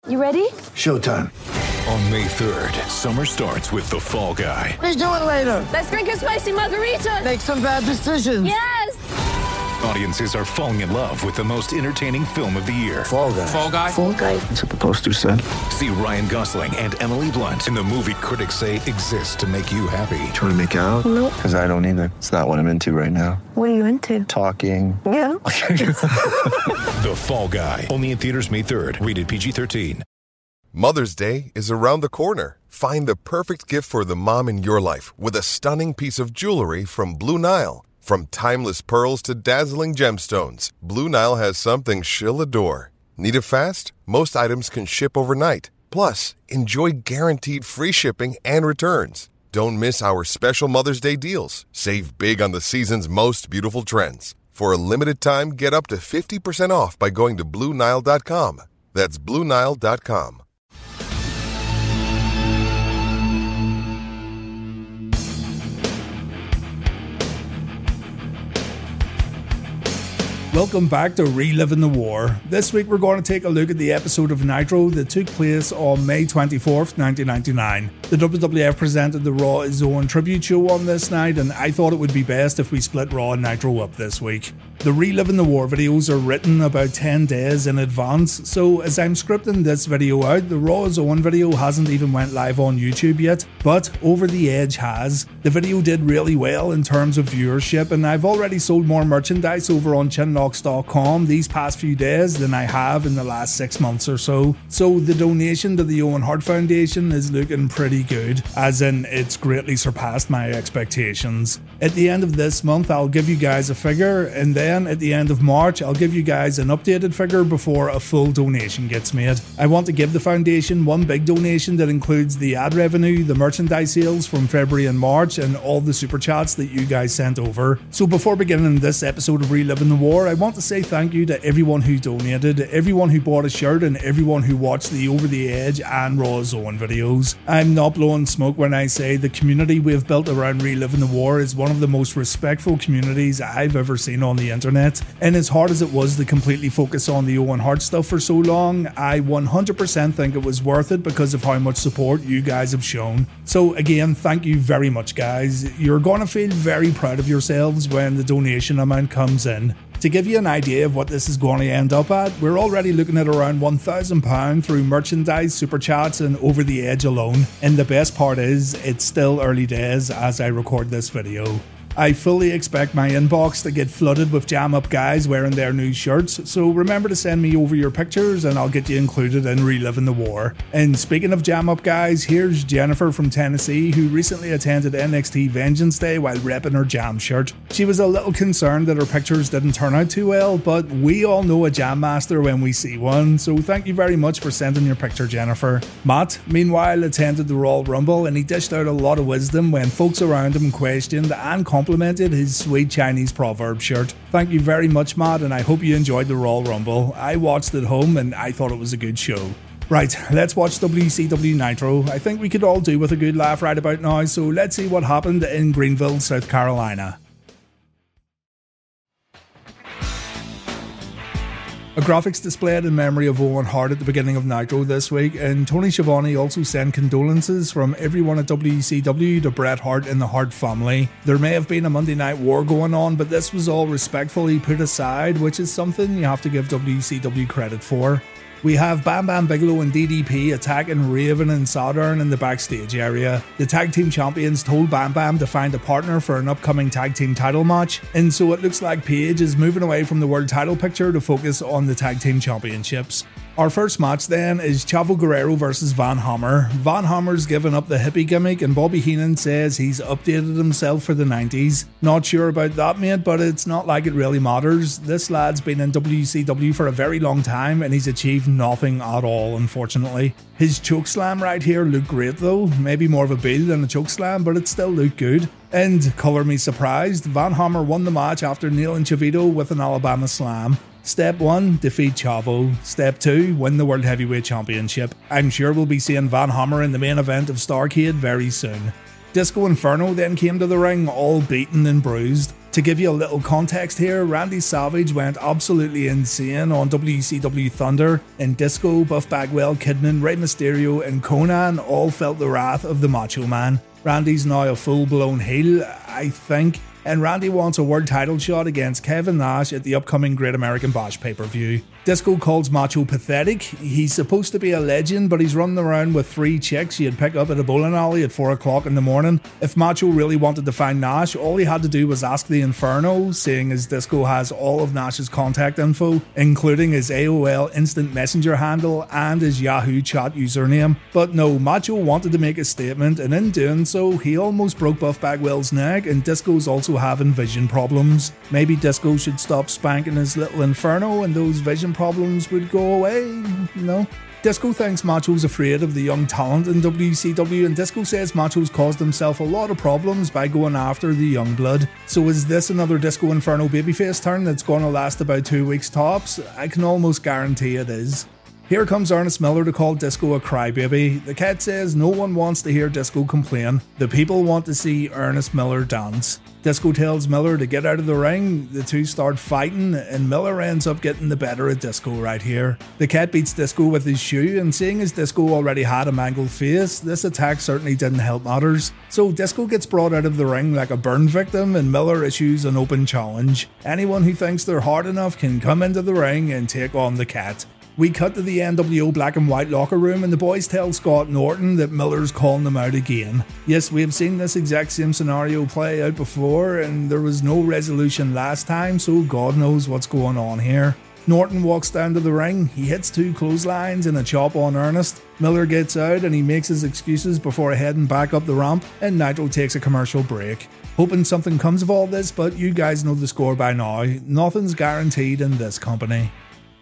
You ready? Showtime. On May 3rd, summer starts with The Fall Guy. Let's do it later. Let's drink a spicy margarita. Make some bad decisions. Yes! Audiences are falling in love with the most entertaining film of the year. Fall Guy. Fall Guy? Fall Guy. That's what the poster said. See Ryan Gosling and Emily Blunt in the movie critics say exists to make you happy. Trying to make it out? Nope. Because I don't either. It's not what I'm into right now. What are you into? Talking. Yeah. The Fall Guy. Only in theaters May 3rd. Rated PG-13. Mother's Day is around the corner. Find the perfect gift for the mom in your life with a stunning piece of jewelry from Blue Nile. From timeless pearls to dazzling gemstones, Blue Nile has something she'll adore. Need it fast? Most items can ship overnight. Plus, enjoy guaranteed free shipping and returns. Don't miss our special Mother's Day deals. Save big on the season's most beautiful trends. For a limited time, get up to 50% off by going to BlueNile.com. That's BlueNile.com. Welcome back to Reliving the War. This week we're going to take a look at the episode of Nitro that took place on May 24th, 1999. The WWF presented the Raw is Owen tribute show on this night, and I thought it would be best if we split Raw and Nitro up this week. The Reliving the War videos are written about 10 days in advance, so as I'm scripting this video out, the Raw is Owen video hasn't even went live on YouTube yet, but Over the Edge has. The video did really well in terms of viewership, and I've already sold more merchandise over on Chinlocks.com these past few days than I have in the last 6 months or so. So the donation to the Owen Hart Foundation is looking pretty good, as in it's greatly surpassed my expectations. At the end of this month I'll give you guys a figure, and then at the end of March I'll give you guys an updated figure before a full donation gets made. I want to give the foundation one big donation that includes the ad revenue, the merchandise sales from February and March, and all the super chats that you guys sent over. So before beginning this episode of Reliving the War, I want to say thank you to everyone who donated, everyone who bought a shirt, and everyone who watched the Over the Edge and Raw is Owen videos. I'm not blowing smoke when I say the community we've built around Reliving the War is one of the most respectful communities I've ever seen on the internet, and as hard as it was to completely focus on the Owen Hart stuff for so long, I 100% think it was worth it because of how much support you guys have shown. So again, thank you very much guys. You're gonna feel very proud of yourselves when the donation amount comes in. To give you an idea of what this is going to end up at, we're already looking at around £1,000 through merchandise, super chats and Over the Edge alone, and the best part is, it's still early days as I record this video. I fully expect my inbox to get flooded with Jam Up guys wearing their new shirts, so remember to send me over your pictures and I'll get you included in Reliving the War. And speaking of Jam Up guys, here's Jennifer from Tennessee who recently attended NXT Vengeance Day while repping her Jam shirt. She was a little concerned that her pictures didn't turn out too well, but we all know a Jam Master when we see one, so thank you very much for sending your picture, Jennifer. Matt, meanwhile, attended the Royal Rumble and he dished out a lot of wisdom when folks around him questioned and complimented his sweet Chinese proverb shirt. Thank you very much, Matt, and I hope you enjoyed the Royal Rumble. I watched at home and I thought it was a good show. Right, let's watch WCW Nitro. I think we could all do with a good laugh right about now, so let's see what happened in Greenville, South Carolina. A graphics displayed in memory of Owen Hart at the beginning of Nitro this week, and Tony Schiavone also sent condolences from everyone at WCW to Bret Hart and the Hart family. There may have been a Monday Night War going on, but this was all respectfully put aside, which is something you have to give WCW credit for. We have Bam Bam Bigelow and DDP attacking Raven and Saturn in the backstage area. The tag team champions told Bam Bam to find a partner for an upcoming tag team title match, and so it looks like Paige is moving away from the world title picture to focus on the tag team championships. Our first match then is Chavo Guerrero versus Van Hammer. Van Hammer's given up the hippie gimmick and Bobby Heenan says he's updated himself for the 90s. Not sure about that, mate, but it's not like it really matters. This lad's been in WCW for a very long time and he's achieved nothing at all, unfortunately. His chokeslam right here looked great though, maybe more of a build than a chokeslam, but it still looked good. And color me surprised, Van Hammer won the match after nailing Chavito with an Alabama slam. Step 1, defeat Chavo. Step 2, win the World Heavyweight Championship. I'm sure we'll be seeing Van Hammer in the main event of Starrcade very soon. Disco Inferno then came to the ring, all beaten and bruised. To give you a little context here, Randy Savage went absolutely insane on WCW Thunder, and Disco, Buff Bagwell, Kidman, Rey Mysterio and Conan all felt the wrath of the Macho Man. Randy's now a full-blown heel, I think, and Randy wants a world title shot against Kevin Nash at the upcoming Great American Bash pay-per-view. Disco calls Macho pathetic. He's supposed to be a legend, but he's running around with 3 chicks you'd pick up at a bowling alley at 4 o'clock in the morning. If Macho really wanted to find Nash, all he had to do was ask the Inferno, seeing as Disco has all of Nash's contact info, including his AOL Instant Messenger handle and his Yahoo chat username. But no, Macho wanted to make a statement, and in doing so, he almost broke Buff Bagwell's neck, and Disco's also having vision problems. Maybe Disco should stop spanking his little Inferno and those vision problems would go away, no? Disco thinks Macho's afraid of the young talent in WCW, and Disco says Macho's caused himself a lot of problems by going after the young blood. So is this another Disco Inferno babyface turn that's going to last about 2 weeks tops? I can almost guarantee it is. Here comes Ernest Miller to call Disco a crybaby. The cat says no one wants to hear Disco complain. The people want to see Ernest Miller dance. Disco tells Miller to get out of the ring, the two start fighting, and Miller ends up getting the better of Disco right here. The cat beats Disco with his shoe, and seeing as Disco already had a mangled face, this attack certainly didn't help matters. So Disco gets brought out of the ring like a burn victim, and Miller issues an open challenge. Anyone who thinks they're hard enough can come into the ring and take on the cat. We cut to the NWO Black and White locker room, and the boys tell Scott Norton that Miller's calling them out again. Yes, we have seen this exact same scenario play out before, and there was no resolution last time, so God knows what's going on here. Norton walks down to the ring, he hits 2 clotheslines and a chop on Ernest. Miller gets out and he makes his excuses before heading back up the ramp, and Nitro takes a commercial break. Hoping something comes of all this, but you guys know the score by now. Nothing's guaranteed in this company.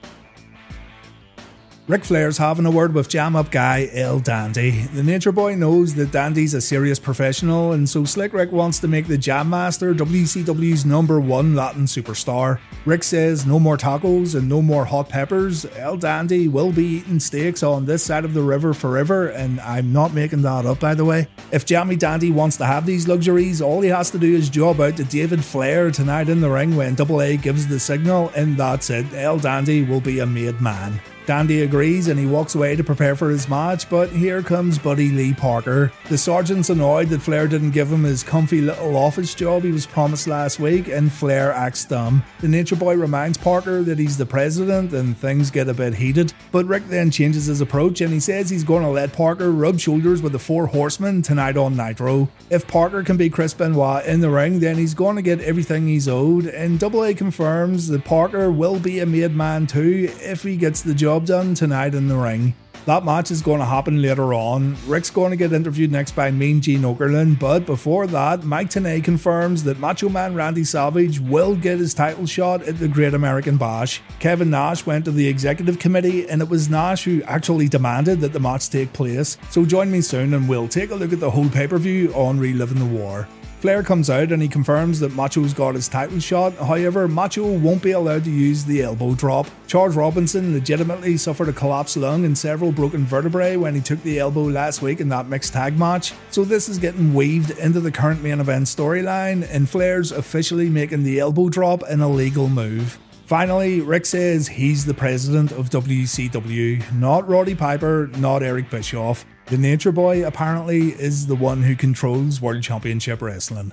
Ric Flair's having a word with jam-up guy El Dandy. The Nature Boy knows that Dandy's a serious professional, and so Slick Rick wants to make the Jam Master WCW's #1 Latin superstar. Rick says no more tacos and no more hot peppers. El Dandy will be eating steaks on this side of the river forever, and I'm not making that up, by the way. If Jammy Dandy wants to have these luxuries, all he has to do is job out to David Flair tonight in the ring when Double A gives the signal, and that's it. El Dandy will be a made man. Dandy agrees and he walks away to prepare for his match, but here comes Buddy Lee Parker. The sergeant's annoyed that Flair didn't give him his comfy little office job he was promised last week, and Flair acts dumb. The Nature Boy reminds Parker that he's the president and things get a bit heated, but Rick then changes his approach and he says he's going to let Parker rub shoulders with the 4 Horsemen tonight on Nitro. If Parker can beat Chris Benoit in the ring, then he's going to get everything he's owed, and Double A confirms that Parker will be a made man too if he gets the job done tonight in the ring. That match is going to happen later on. Rick's going to get interviewed next by Mean Gene Okerlund, but before that, Mike Tenay confirms that Macho Man Randy Savage will get his title shot at the Great American Bash. Kevin Nash went to the executive committee, and it was Nash who actually demanded that the match take place. So join me soon and we'll take a look at the whole pay-per-view on Reliving the War. Flair comes out and he confirms that Macho's got his title shot. However, Macho won't be allowed to use the elbow drop. Charles Robinson legitimately suffered a collapsed lung and several broken vertebrae when he took the elbow last week in that mixed tag match. So this is getting weaved into the current main event storyline, and Flair's officially making the elbow drop an illegal move. Finally, Rick says he's the president of WCW, not Roddy Piper, not Eric Bischoff. The Nature Boy apparently is the one who controls World Championship Wrestling.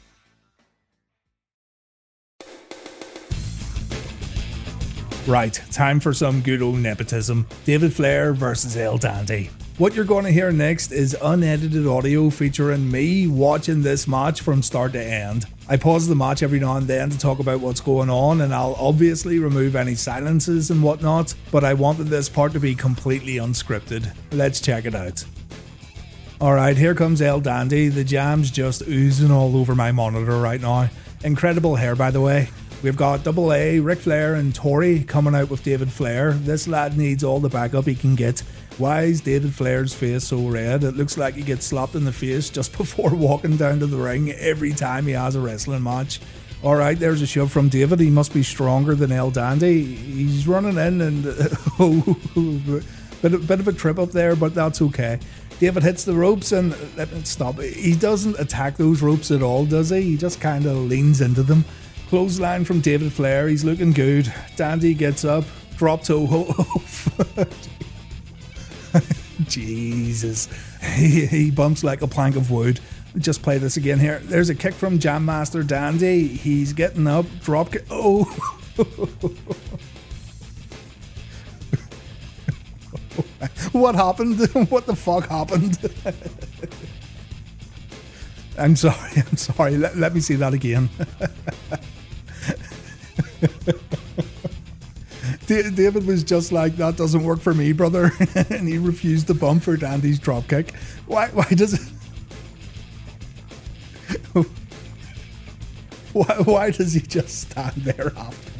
Right, time for some good old nepotism. David Flair versus El Dandy. What you're going to hear next is unedited audio featuring me watching this match from start to end. I pause the match every now and then to talk about what's going on, and I'll obviously remove any silences and whatnot, but I wanted this part to be completely unscripted. Let's check it out. Alright, here comes El Dandy. The jam's just oozing all over my monitor right now. Incredible hair, by the way. We've got Double A, Ric Flair and Tori coming out with David Flair. This lad needs all the backup he can get. Why is David Flair's face so red? It looks like he gets slapped in the face just before walking down to the ring every time he has a wrestling match. Alright, there's a shove from David. He must be stronger than El Dandy. He's running in and... bit of a trip up there, but that's okay. David hits the ropes and let me stop. He doesn't attack those ropes at all, does he? He just kind of leans into them. Clothesline from David Flair. He's looking good. Dandy gets up. Drop toe hold. Jesus. He bumps like a plank of wood. Just play this again here. There's a kick from Jam Master Dandy. He's getting up. Drop kick. Oh. What happened? What the fuck happened? I'm sorry. Let me see that again. David was just like, that doesn't work for me, brother. And he refused to bump for Dandy's dropkick. Why does it... Why does he just stand there after?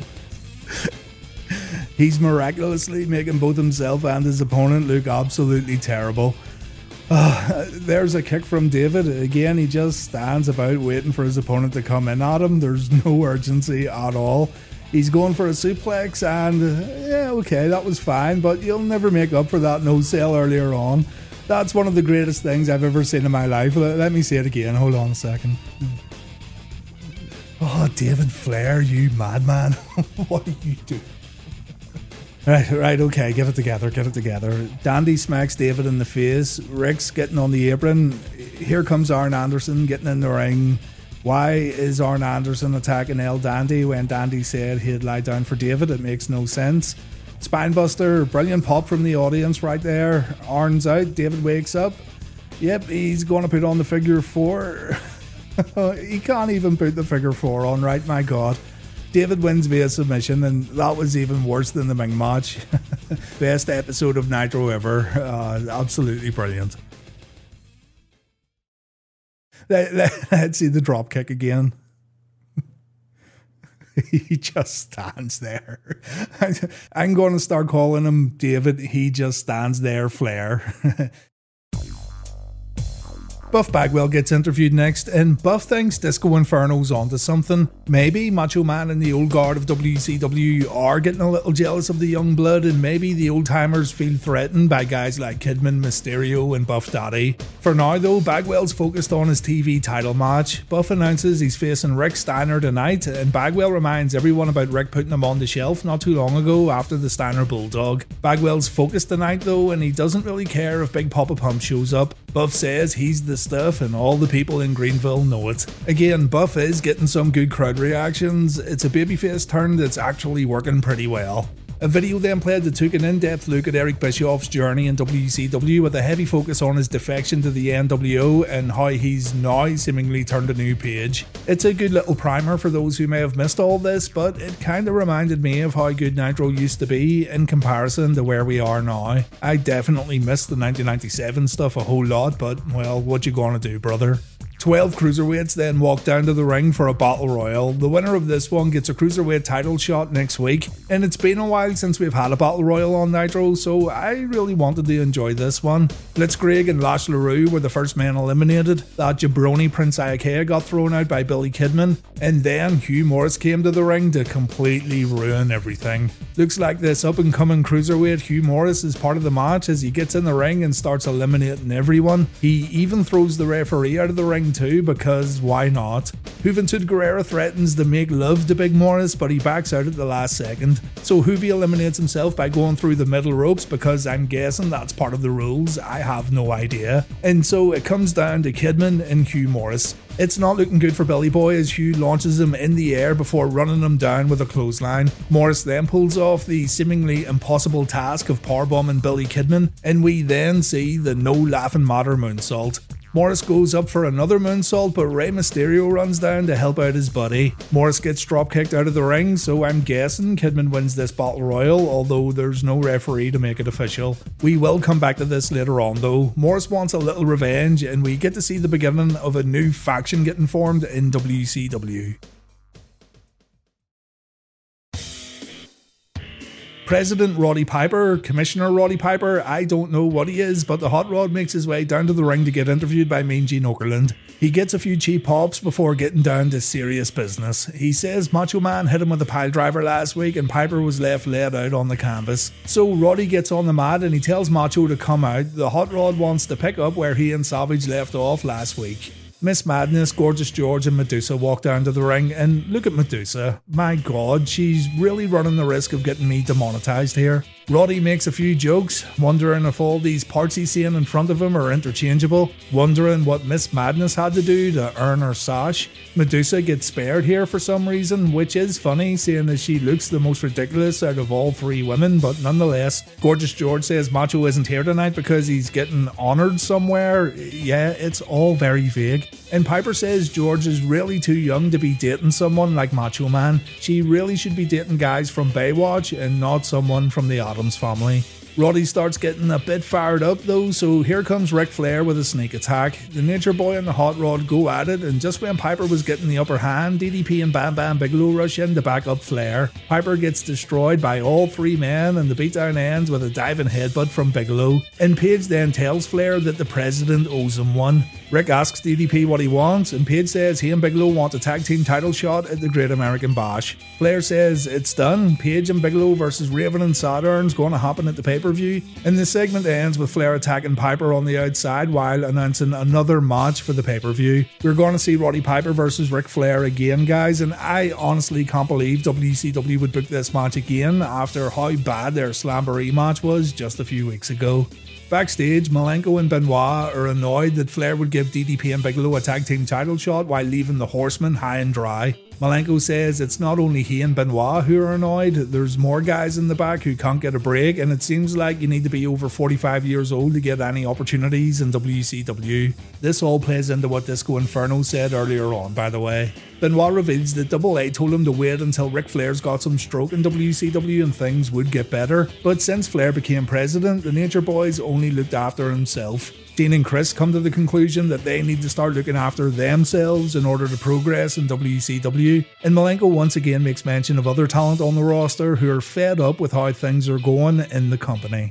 He's miraculously making both himself and his opponent look absolutely terrible. There's a kick from David. Again, he just stands about waiting for his opponent to come in at him. There's no urgency at all. He's going for a suplex and, yeah, okay, that was fine, but you'll never make up for that no-sell earlier on. That's one of the greatest things I've ever seen in my life. Let me say it again. Hold on a second. Oh, David Flair, you madman. What do you do? Right, okay, get it together. Dandy smacks David in the face. Rick's getting on the apron. Here comes Arn Anderson getting in the ring. Why is Arn Anderson attacking El Dandy when Dandy said he'd lie down for David? It makes no sense. Spinebuster, brilliant pop from the audience right there. Arn's out, David wakes up. Yep, he's going to put on the figure 4. He can't even put the figure 4 on, right? My God. David wins via submission, and that was even worse than the Ming match. Best episode of Nitro ever. Absolutely brilliant. Let's see the drop kick again. He just stands there. I'm going to start calling him David. He just stands there, Flair. Buff Bagwell gets interviewed next, and Buff thinks Disco Inferno's onto something. Maybe Macho Man and the old guard of WCW are getting a little jealous of the young blood, and maybe the old timers feel threatened by guys like Kidman, Mysterio, and Buff Daddy. For now though, Bagwell's focused on his TV title match. Buff announces he's facing Rick Steiner tonight, and Bagwell reminds everyone about Rick putting him on the shelf not too long ago after the Steiner Bulldog. Bagwell's focused tonight though, and he doesn't really care if Big Papa Pump shows up. Buff says he's the stuff and all the people in Greenville know it. Again, Buff is getting some good crowd reactions. It's a babyface turn that's actually working pretty well. A video then played that took an in-depth look at Eric Bischoff's journey in WCW with a heavy focus on his defection to the NWO and how he's now seemingly turned a new page. It's a good little primer for those who may have missed all this, but it kinda reminded me of how good Nitro used to be in comparison to where we are now. I definitely missed the 1997 stuff a whole lot, but well, what you gonna do, brother? 12 cruiserweights then walk down to the ring for a battle royal. The winner of this one gets a cruiserweight title shot next week, and it's been a while since we've had a battle royal on Nitro, so I really wanted to enjoy this one. Blitzkrieg and Lash LaRue were the first men eliminated. That jabroni Prince Iaukea got thrown out by Billy Kidman, and then Hugh Morris came to the ring to completely ruin everything. Looks like this up and coming cruiserweight Hugh Morris is part of the match as he gets in the ring and starts eliminating everyone. He even throws the referee out of the ring too, because why not? Juventud Guerrera threatens to make love to Big Morris, but he backs out at the last second. So Juvi eliminates himself by going through the middle ropes, because I'm guessing that's part of the rules. I have no idea. And so it comes down to Kidman and Hugh Morris. It's not looking good for Billy Boy as Hugh launches him in the air before running him down with a clothesline. Morris then pulls off the seemingly impossible task of powerbombing Billy Kidman, and we then see the no laughing matter moonsault. Morris goes up for another moonsault, but Rey Mysterio runs down to help out his buddy. Morris gets drop-kicked out of the ring, so I'm guessing Kidman wins this battle royal, although there's no referee to make it official. We will come back to this later on though. Morris wants a little revenge, and we get to see the beginning of a new faction getting formed in WCW. President Roddy Piper, Commissioner Roddy Piper, I don't know what he is, but the Hot Rod makes his way down to the ring to get interviewed by Mean Gene Okerlund. He gets a few cheap pops before getting down to serious business. He says Macho Man hit him with a pile driver last week and Piper was left laid out on the canvas. So Roddy gets on the mat and he tells Macho to come out. The Hot Rod wants to pick up where he and Savage left off last week. Miss Madness, Gorgeous George and Medusa walk down to the ring, and look at Medusa. My god, she's really running the risk of getting me demonetized here. Roddy makes a few jokes, wondering if all these parts he's seeing in front of him are interchangeable, wondering what Miss Madness had to do to earn her sash. Medusa gets spared here for some reason, which is funny, seeing as she looks the most ridiculous out of all three women, but nonetheless, Gorgeous George says Macho isn't here tonight because he's getting honoured somewhere. Yeah, it's all very vague. And Piper says George is really too young to be dating someone like Macho Man. She really should be dating guys from Baywatch and not someone from the Addams Family. Roddy starts getting a bit fired up though, so here comes Ric Flair with a sneak attack. The Nature Boy and the Hot Rod go at it, and just when Piper was getting the upper hand, DDP and Bam Bam Bigelow rush in to back up Flair. Piper gets destroyed by all three men, and the beatdown ends with a diving headbutt from Bigelow. And Page then tells Flair that the president owes him one. Rick asks DDP what he wants, and Page says he and Bigelow want a tag team title shot at the Great American Bash. Flair says it's done. Page and Bigelow versus Raven and Saturn's going to happen at the pay-per-view, and the segment ends with Flair attacking Piper on the outside while announcing another match for the pay-per-view. We're going to see Roddy Piper versus Ric Flair again, guys, and I honestly can't believe WCW would book this match again after how bad their Slamboree match was just a few weeks ago. Backstage, Malenko and Benoit are annoyed that Flair would give DDP and Bigelow a tag team title shot while leaving the Horsemen high and dry. Malenko says it's not only he and Benoit who are annoyed, there's more guys in the back who can't get a break, and it seems like you need to be over 45 years old to get any opportunities in WCW. This all plays into what Disco Inferno said earlier on, by the way. Benoit reveals that Double A told him to wait until Ric Flair's got some stroke in WCW and things would get better, but since Flair became president, the Nature Boys only looked after himself. Dean and Chris come to the conclusion that they need to start looking after themselves in order to progress in WCW, and Malenko once again makes mention of other talent on the roster who are fed up with how things are going in the company.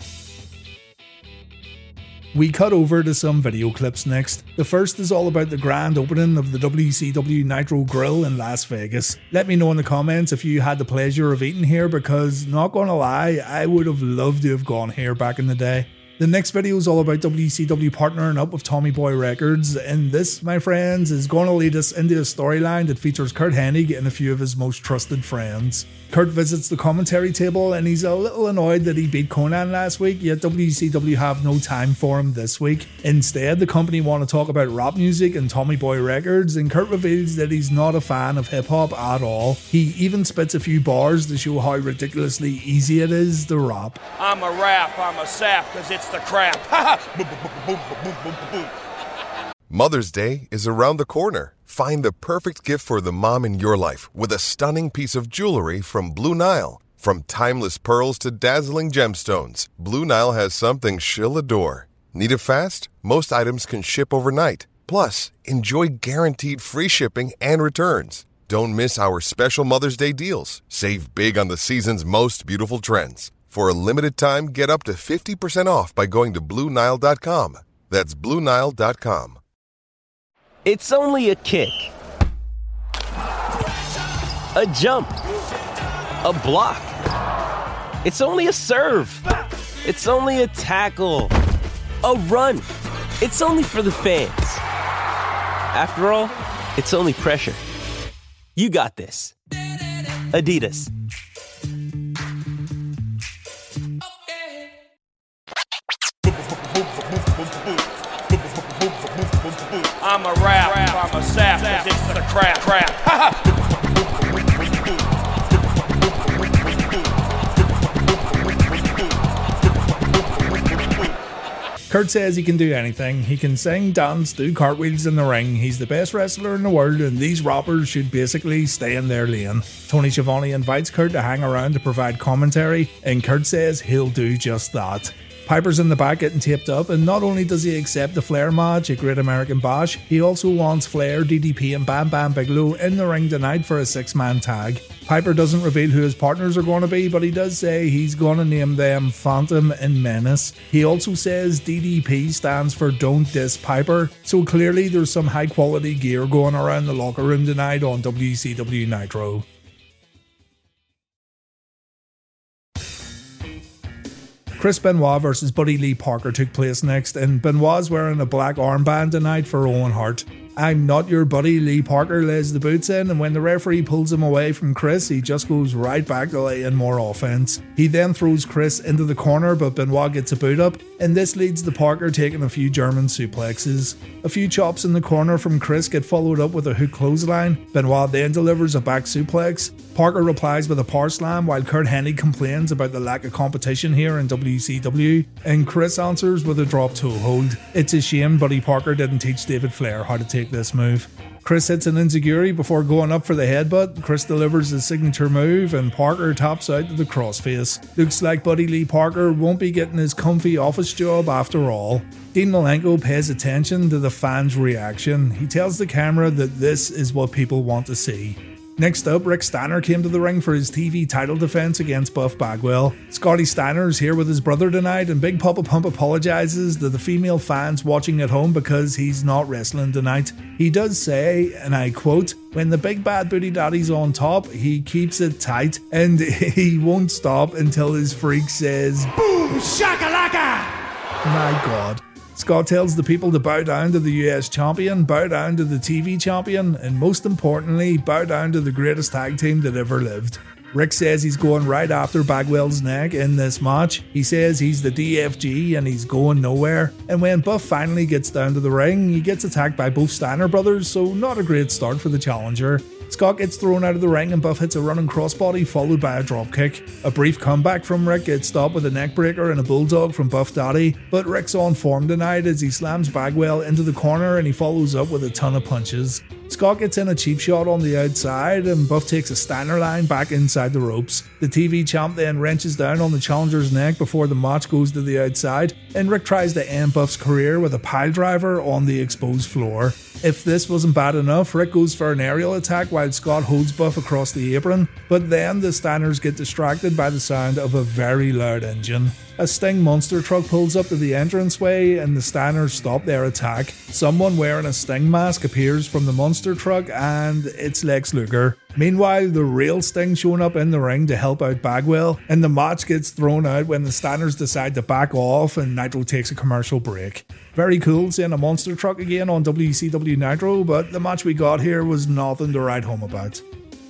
We cut over to some video clips next. The first is all about the grand opening of the WCW Nitro Grill in Las Vegas. Let me know in the comments if you had the pleasure of eating here, because not gonna lie, I would have loved to have gone here back in the day. The next video is all about WCW partnering up with Tommy Boy Records, and this, my friends, is going to lead us into a storyline that features Curt Hennig and a few of his most trusted friends. Curt visits the commentary table and he's a little annoyed that he beat Conan last week, yet WCW have no time for him this week. Instead, the company want to talk about rap music and Tommy Boy Records, and Curt reveals that he's not a fan of hip hop at all. He even spits a few bars to show how ridiculously easy it is to rap. I'm a rap, I'm a sap, cause it's the crap. Mother's Day is around the corner. Find the perfect gift for the mom in your life with a stunning piece of jewelry from Blue Nile. From timeless pearls to dazzling gemstones, Blue Nile has something she'll adore. Need it fast? Most items can ship overnight. Plus, enjoy guaranteed free shipping and returns. Don't miss our special Mother's Day deals. Save big on the season's most beautiful trends. For a limited time, get up to 50% off by going to BlueNile.com. That's BlueNile.com. It's only a kick, a jump, a block. It's only a serve. It's only a tackle, a run. It's only for the fans. After all, it's only pressure. You got this. Adidas. I'm a rap, I'm a sap, cause it's the crap. Curt says he can do anything. He can sing, dance, do cartwheels in the ring. He's the best wrestler in the world, and these rappers should basically stay in their lane. Tony Schiavone invites Curt to hang around to provide commentary, and Curt says he'll do just that. Piper's in the back getting taped up, and not only does he accept the Flair match at Great American Bash, he also wants Flair, DDP and Bam Bam Bigelow in the ring tonight for a 6-man tag. Piper doesn't reveal who his partners are going to be, but he does say he's going to name them Phantom and Menace. He also says DDP stands for Don't Diss Piper, so clearly there's some high quality gear going around the locker room tonight on WCW Nitro. Chris Benoit versus Buddy Lee Parker took place next, and Benoit's wearing a black armband tonight for Owen Hart. I'm not your buddy, Lee Parker lays the boots in, and when the referee pulls him away from Chris, he just goes right back to lay in more offense. He then throws Chris into the corner, but Benoit gets a boot up, and this leads to Parker taking a few German suplexes. A few chops in the corner from Chris get followed up with a hook clothesline. Benoit then delivers a back suplex. Parker replies with a power slam, while Curt Hennig complains about the lack of competition here in WCW, and Chris answers with a drop toe hold. It's a shame Buddy Parker didn't teach David Flair how to take this move. Chris hits an enziguri before going up for the headbutt. Chris delivers his signature move, and Parker taps out to the crossface. Looks like Buddy Lee Parker won't be getting his comfy office job after all. Dean Malenko pays attention to the fans' reaction. He tells the camera that this is what people want to see. Next up, Rick Steiner came to the ring for his TV title defense against Buff Bagwell. Scotty Steiner's here with his brother tonight, and Big Papa Pump apologizes to the female fans watching at home because he's not wrestling tonight. He does say, and I quote, "When the big bad booty daddy's on top, he keeps it tight, and he won't stop until his freak says, boom, shakalaka!" My God. Scott tells the people to bow down to the US champion, bow down to the TV champion, and most importantly, bow down to the greatest tag team that ever lived. Rick says he's going right after Bagwell's neck in this match. He says he's the DFG and he's going nowhere. And when Buff finally gets down to the ring, he gets attacked by both Steiner brothers, so not a great start for the challenger. Scott gets thrown out of the ring and Buff hits a running crossbody followed by a dropkick. A brief comeback from Rick gets stopped with a neckbreaker and a bulldog from Buff Daddy, but Rick's on form tonight as he slams Bagwell into the corner and he follows up with a ton of punches. Scott gets in a cheap shot on the outside and Buff takes a Steiner line back inside the ropes. The TV champ then wrenches down on the challenger's neck before the match goes to the outside, and Rick tries to end Buff's career with a pile driver on the exposed floor. If this wasn't bad enough, Rick goes for an aerial attack while Scott holds Buff across the apron, but then the Steiners get distracted by the sound of a very loud engine. A Sting monster truck pulls up to the entranceway and the Steiners stop their attack. Someone wearing a Sting mask appears from the monster truck and it's Lex Luger. Meanwhile, the real Sting showing up in the ring to help out Bagwell, and the match gets thrown out when the Steiners decide to back off and Nitro takes a commercial break. Very cool seeing a monster truck again on WCW Nitro, but the match we got here was nothing to write home about.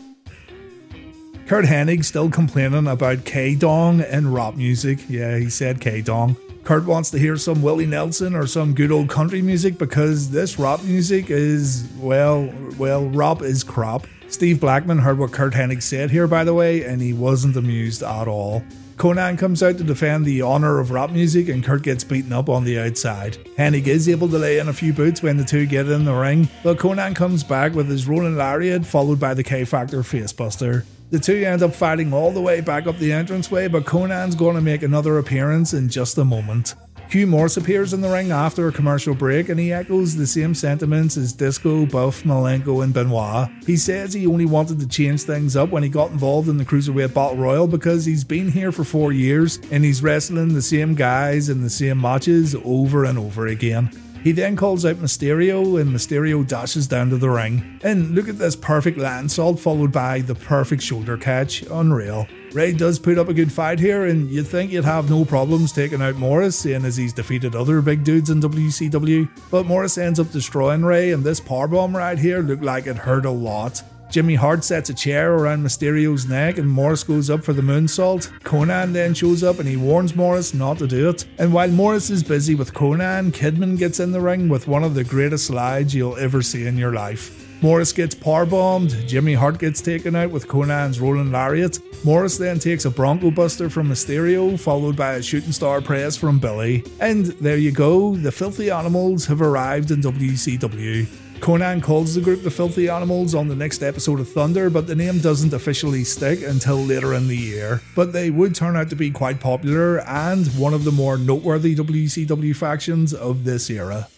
Curt Hennig still complaining about K-Dong and rap music. Yeah, he said K-Dong. Curt wants to hear some Willie Nelson or some good old country music because this rap music is, well, rap is crap. Steve Blackman heard what Curt Hennig said here, by the way, and he wasn't amused at all. Conan comes out to defend the honour of rap music and Curt gets beaten up on the outside. Hennig is able to lay in a few boots when the two get in the ring, but Conan comes back with his rolling lariat followed by the K-Factor facebuster. The two end up fighting all the way back up the entranceway, but Conan's going to make another appearance in just a moment. Hugh Morris appears in the ring after a commercial break and he echoes the same sentiments as Disco, Buff, Malenko and Benoit. He says he only wanted to change things up when he got involved in the Cruiserweight Battle Royal because he's been here for 4 years and he's wrestling the same guys in the same matches over and over again. He then calls out Mysterio and Mysterio dashes down to the ring. And look at this perfect land salt followed by the perfect shoulder catch. Unreal. Ray does put up a good fight here and you'd think he'd have no problems taking out Morris, seeing as he's defeated other big dudes in WCW. But Morris ends up destroying Ray and this powerbomb right here looked like it hurt a lot. Jimmy Hart sets a chair around Mysterio's neck and Morris goes up for the moonsault. Conan then shows up and he warns Morris not to do it. And while Morris is busy with Conan, Kidman gets in the ring with one of the greatest slides you'll ever see in your life. Morris gets powerbombed, Jimmy Hart gets taken out with Conan's rolling lariat. Morris then takes a Bronco Buster from Mysterio, followed by a shooting star press from Billy. And there you go, the filthy animals have arrived in WCW. Conan calls the group the Filthy Animals on the next episode of Thunder, but the name doesn't officially stick until later in the year. But they would turn out to be quite popular and one of the more noteworthy WCW factions of this era.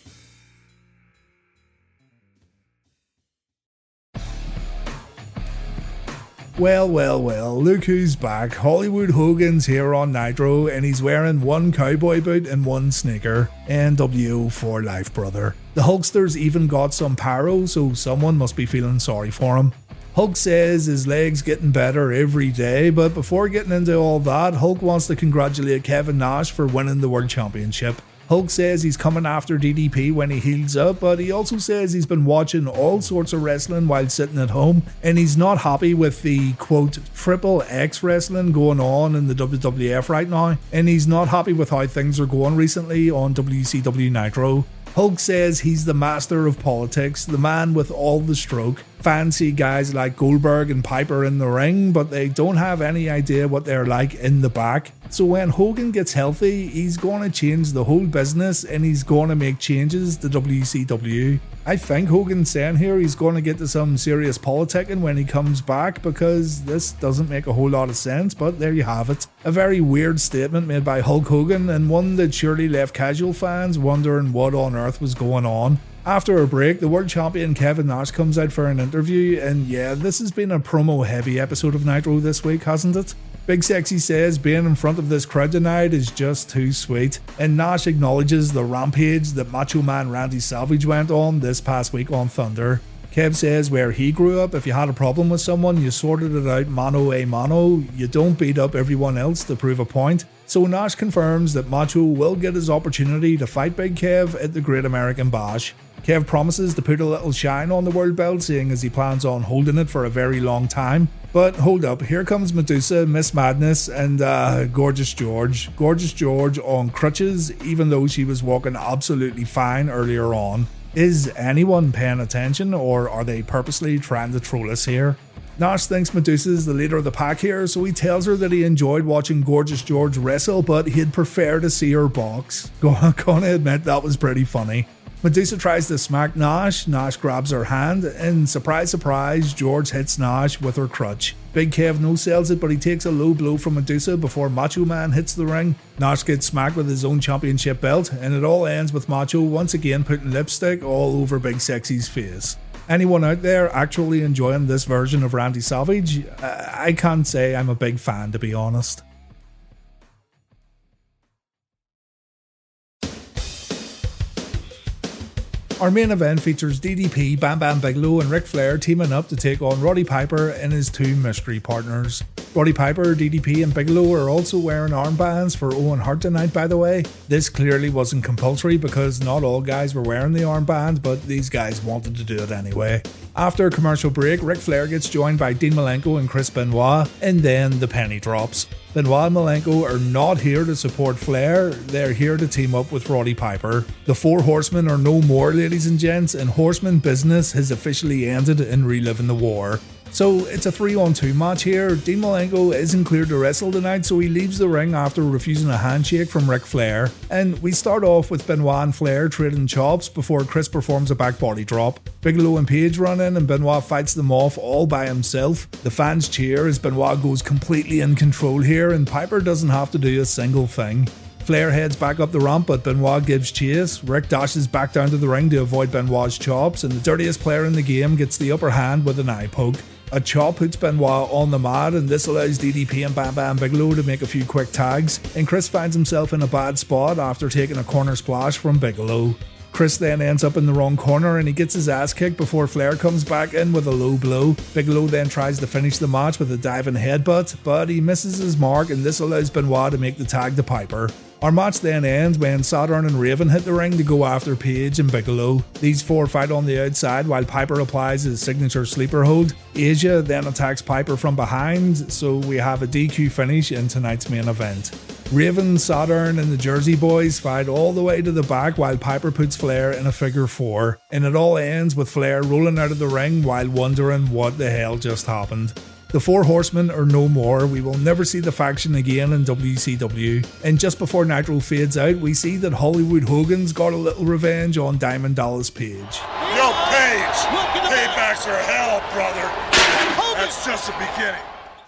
Well, look who's back. Hollywood Hogan's here on Nitro, and he's wearing one cowboy boot and one sneaker. NWO for life, brother. The Hulkster's even got some pyro, so someone must be feeling sorry for him. Hulk says his leg's getting better every day, but before getting into all that, Hulk wants to congratulate Kevin Nash for winning the World Championship. Hulk says he's coming after DDP when he heals up, but he also says he's been watching all sorts of wrestling while sitting at home, and he's not happy with the, quote, triple X wrestling going on in the WWF right now, and he's not happy with how things are going recently on WCW Nitro. Hulk says he's the master of politics, the man with all the stroke. Fans see guys like Goldberg and Piper in the ring, but they don't have any idea what they're like in the back. So when Hogan gets healthy, he's going to change the whole business and he's going to make changes to WCW. I think Hogan's saying here he's going to get to some serious politicking when he comes back, because this doesn't make a whole lot of sense, but there you have it. A very weird statement made by Hulk Hogan, and one that surely left casual fans wondering what on earth was going on. After a break, the world champion Kevin Nash comes out for an interview, and yeah, this has been a promo heavy episode of Nitro this week, hasn't it? Big Sexy says being in front of this crowd tonight is just too sweet, and Nash acknowledges the rampage that Macho Man Randy Savage went on this past week on Thunder. Kev says where he grew up, if you had a problem with someone, you sorted it out mano a mano, you don't beat up everyone else to prove a point. So Nash confirms that Macho will get his opportunity to fight Big Kev at the Great American Bash. Kev promises to put a little shine on the world belt, seeing as he plans on holding it for a very long time. But hold up, here comes Medusa, Miss Madness, and Gorgeous George. Gorgeous George on crutches, even though she was walking absolutely fine earlier on. Is anyone paying attention, or are they purposely trying to troll us here? Nash thinks Medusa's the leader of the pack here, so he tells her that he enjoyed watching Gorgeous George wrestle, but he'd prefer to see her box. Gonna admit that was pretty funny. Medusa tries to smack Nash, Nash grabs her hand, and surprise surprise, George hits Nash with her crutch. Big Kev no-sells it, but he takes a low blow from Medusa before Macho Man hits the ring. Nash gets smacked with his own championship belt, and it all ends with Macho once again putting lipstick all over Big Sexy's face. Anyone out there actually enjoying this version of Randy Savage? I can't say I'm a big fan, to be honest. Our main event features DDP, Bam Bam Bigelow and Ric Flair teaming up to take on Roddy Piper and his two mystery partners. Roddy Piper, DDP and Bigelow are also wearing armbands for Owen Hart tonight, by the way. This clearly wasn't compulsory because not all guys were wearing the armband, but these guys wanted to do it anyway. After a commercial break, Ric Flair gets joined by Dean Malenko and Chris Benoit, and then the penny drops. Benoit and Malenko are not here to support Flair, they're here to team up with Roddy Piper. The Four Horsemen are no more, ladies and gents, and Horseman business has officially ended in Reliving the War. So it's a 3-on-2 match here. Dean Malenko isn't cleared to wrestle tonight, so he leaves the ring after refusing a handshake from Ric Flair. And we start off with Benoit and Flair trading chops before Chris performs a back body drop. Bigelow and Page run in and Benoit fights them off all by himself. The fans cheer as Benoit goes completely in control here, and Piper doesn't have to do a single thing. Flair heads back up the ramp, but Benoit gives chase. Rick dashes back down to the ring to avoid Benoit's chops, and the dirtiest player in the game gets the upper hand with an eye poke. A chop puts Benoit on the mat, and this allows DDP and Bam Bam Bigelow to make a few quick tags, and Chris finds himself in a bad spot after taking a corner splash from Bigelow. Chris then ends up in the wrong corner and he gets his ass kicked before Flair comes back in with a low blow. Bigelow then tries to finish the match with a diving headbutt, but he misses his mark, and this allows Benoit to make the tag to Piper. Our match then ends when Saturn and Raven hit the ring to go after Page and Bigelow. These four fight on the outside while Piper applies his signature sleeper hold. Asia then attacks Piper from behind, so we have a DQ finish in tonight's main event. Raven, Saturn and the Jersey Boys fight all the way to the back while Piper puts Flair in a figure four, and it all ends with Flair rolling out of the ring while wondering what the hell just happened. The Four Horsemen are no more. We will never see the faction again in WCW. And just before Nitro fades out, we see that Hollywood Hogan's got a little revenge on Diamond Dallas Page. Yo, Page! Paige, paybacks are hell, brother. That's just the beginning.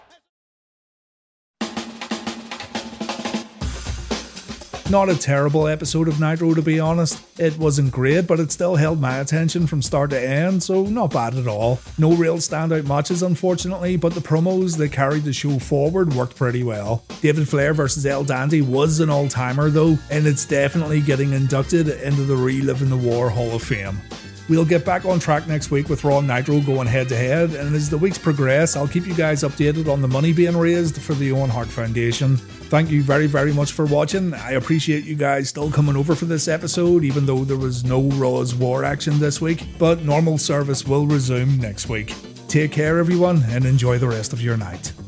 Not a terrible episode of Nitro, to be honest. It wasn't great, but it still held my attention from start to end, so not bad at all. No real standout matches, unfortunately, but the promos that carried the show forward worked pretty well. David Flair vs El Dandy was an all-timer though, and it's definitely getting inducted into the Reliving the War Hall of Fame. We'll get back on track next week with Raw and Nitro going head to head, and as the weeks progress, I'll keep you guys updated on the money being raised for the Owen Hart Foundation. Thank you very, very much for watching. I appreciate you guys still coming over for this episode, even though there was no Raw's War action this week, but normal service will resume next week. Take care everyone, and enjoy the rest of your night.